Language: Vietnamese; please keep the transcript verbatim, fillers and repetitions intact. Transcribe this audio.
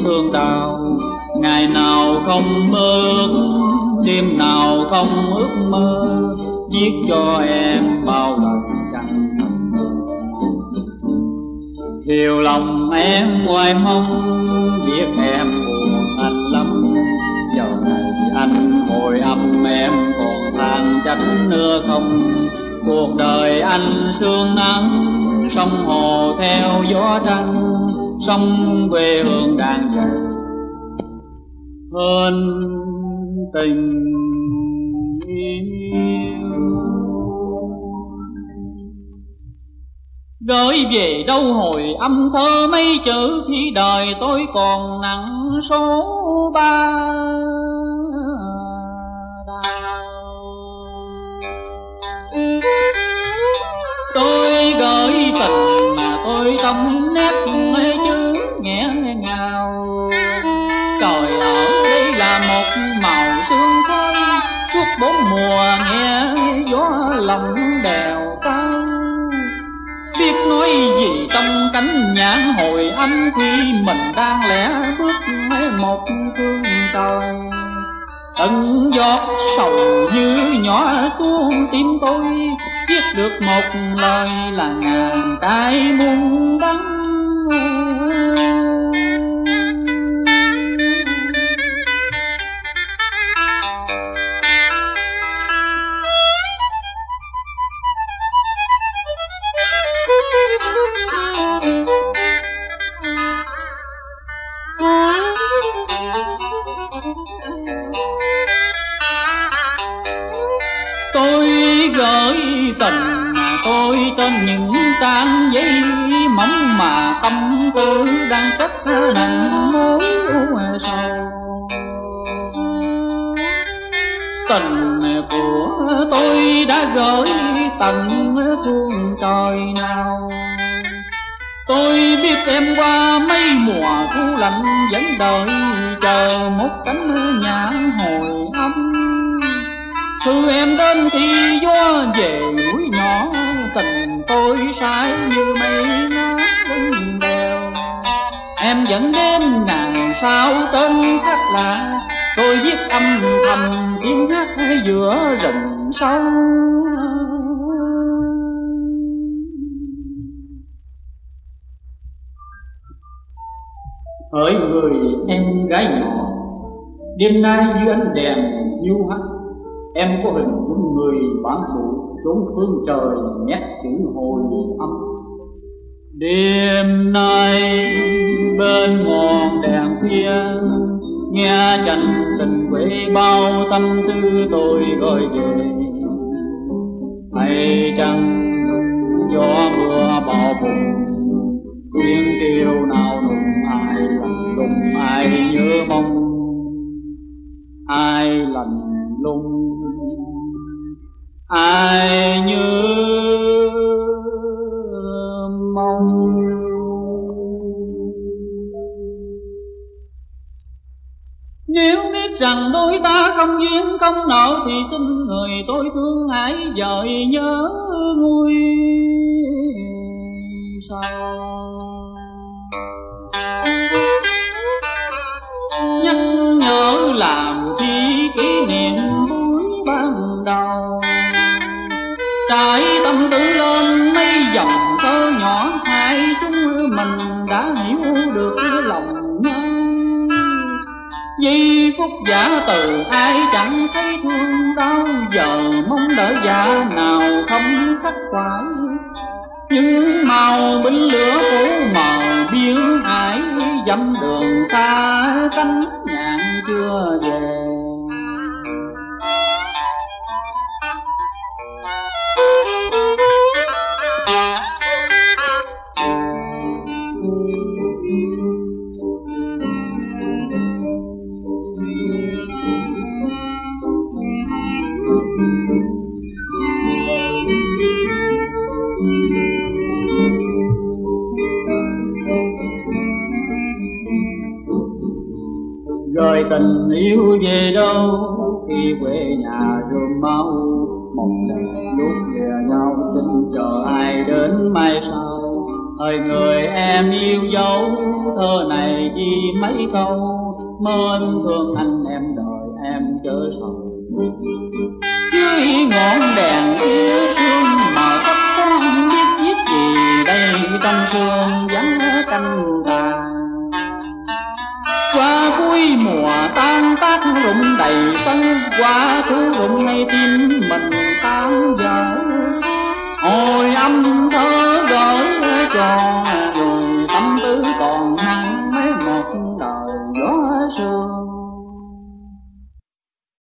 thương đau. Ngày nào không mơ ước, đêm nào không ước mơ, viết cho em bao lần chẳng hiểu lòng em ngoài mong, biết em buồn anh lắm. Giờ này anh hồi âm em còn than trách nữa không. Cuộc đời anh sương nắng, sông hồ theo gió trăng, sông quê hương đang dậy hơn tình yêu. Gửi về đâu hồi âm thơ mấy chữ, khi đời tôi còn nặng số ba tôi gửi tình mà tôi tâm nét mấy chữ nghe ngào. Trời ở đây là một màu sương khói, suốt bốn mùa nghe gió lòng đèo cao. Biết nói gì trong cánh nhãn hồi âm, khi mình đang lẽ bước một phương trời. Từng giọt sầu như nhỏ tuôn tim tôi, viết được một lời là ngàn cái muôn đắng. Tôi gửi tình mà tôi tên những trang giấy mỏng, mà tâm tư đang cất nặng mối sầu. Tình của tôi đã gửi tận phương trời nào. Tôi biết em qua mấy mùa thu lạnh, vẫn đợi chờ một cánh nhã hồi âm. Thư em đến thì gió về núi nhỏ, tình tôi say như mây ngát bưng đèo. Em vẫn đến ngày sau tên khác lạ, tôi viết âm thầm tiếng hát giữa rừng sâu. Hỡi người em gái nhỏ, đêm nay dưới ánh đèn hiu hắt, em có hình dung người bản phụ chốn phương trời nét chữ hồi âm. Đêm nay bên ngọn đèn khuya, nghe tranh tình quê bao tâm tư tôi gửi về. Hay chăng gió mưa bão bùng, tiếng kêu nào nùng, ai lạnh lùng ai nhớ mong, ai lạnh lùng ai nhớ mong. Nếu biết rằng đôi ta không duyên không nợ, thì xin người tôi thương hãy dời nhớ nguôi sao. Nhắc nhớ làm chi kỷ niệm buổi ban đầu, trải tâm tư lên mấy dòng thơ nhỏ, hai chúng mình đã hiểu được lòng nhau. Giây phút giả từ ai chẳng thấy thương đau, giờ mong đợi dạ nào không khắc khoải. Nhưng màu binh lửa phủ mờ biên ải, dặm đường xa cánh nhạn chưa về. Rồi tình yêu về đâu khi quê nhà rơm máu, mong đợi lúc lìa nhau xin chờ ai đến mai sau. Thời người em yêu dấu, thơ này chỉ mấy câu, mến thương anh em đời em chớ sầu. Dưới ngọn đèn kia sương mờ thấp thoáng, biết viết gì đây trong sương vắng canh tàn. Qua cuối mùa tan tác rụng đầy sân, qua thu